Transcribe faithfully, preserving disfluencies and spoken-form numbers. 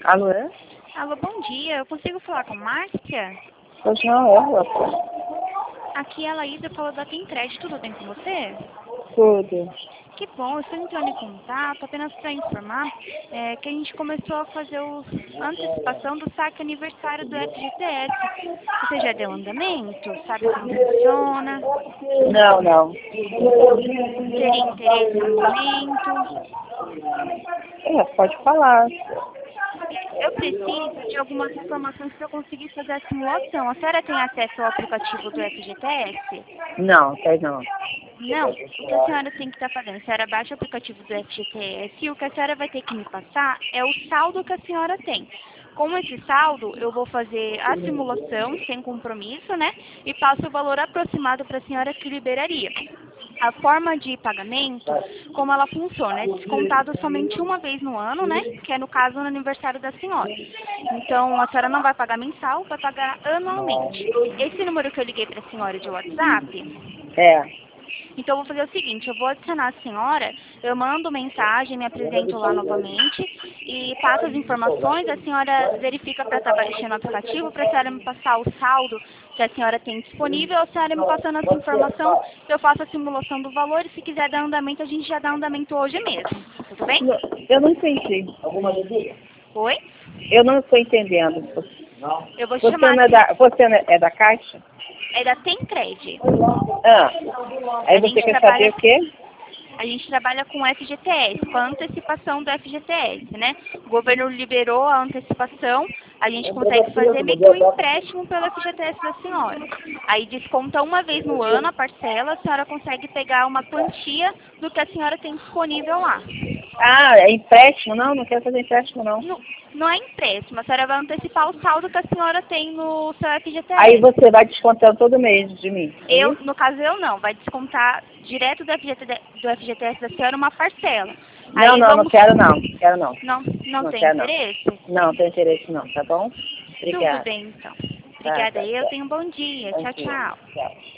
Alô, é? Alô, bom dia. Eu consigo falar com a Márcia? Pois não, é, você? Aqui é a Laísa, falou da Tencred. Tudo bem com você? Tudo. Que bom, eu estou entrando em contato apenas para informar é, que a gente começou a fazer os, a antecipação do saque aniversário do F G T S. Você já deu andamento? Sabe como funciona? Não, não. Teria interesse no momento? É, pode falar. Eu preciso de algumas informações para eu conseguir fazer a simulação. A senhora tem acesso ao aplicativo do F G T S? Não, tem não. Não, o que a senhora tem que estar fazendo? A senhora baixa o aplicativo do F G T S e o que a senhora vai ter que me passar é o saldo que a senhora tem. Com esse saldo, eu vou fazer a simulação sem compromisso, né? E passo o valor aproximado para a senhora que liberaria. A forma de pagamento, como ela funciona, é descontado somente uma vez no ano, né? Que é no caso no aniversário da senhora. Então, a senhora não vai pagar mensal, vai pagar anualmente. Esse número que eu liguei para a senhora de WhatsApp, É. então, eu vou fazer o seguinte, eu vou adicionar a senhora, eu mando mensagem, me apresento lá novamente e passo as informações, a senhora verifica para estar baixando o aplicativo, para a senhora me passar o saldo que a senhora tem disponível, a senhora me passando essa informação, eu faço a simulação do valor e se quiser dar andamento, a gente já dá andamento hoje mesmo. Tudo bem? Não, eu não entendi. Oi? Eu não estou entendendo. Eu vou Você chamar, não é da, você não é é da Caixa? é da Tencred. Ah. Aí A você gente quer trabalha saber o quê? A gente trabalha com F G T S, com a antecipação do F G T S, né? O governo liberou a antecipação, a gente consegue fazer meio que um empréstimo pelo F G T S da senhora. Aí desconta uma vez no ano a parcela, a senhora consegue pegar uma quantia do que a senhora tem disponível lá. Ah, é empréstimo? Não, não quero fazer empréstimo, não. Não, não é empréstimo, a senhora vai antecipar o saldo que a senhora tem no seu F G T S. Aí você vai descontando todo mês de mim. É Eu, isso? no caso eu não, vai descontar direto do F G T, do F G T S da senhora uma parcela. Não, Aí não, não vamos... quero não. Quero não. Não, não Não tem quero não. interesse? Não, não tem interesse não, tá bom? Tudo Obrigada. bem, então. Tá, Obrigada tá, aí, eu tá. tenho um bom dia. Bom Tchau, dia. tchau. Tchau.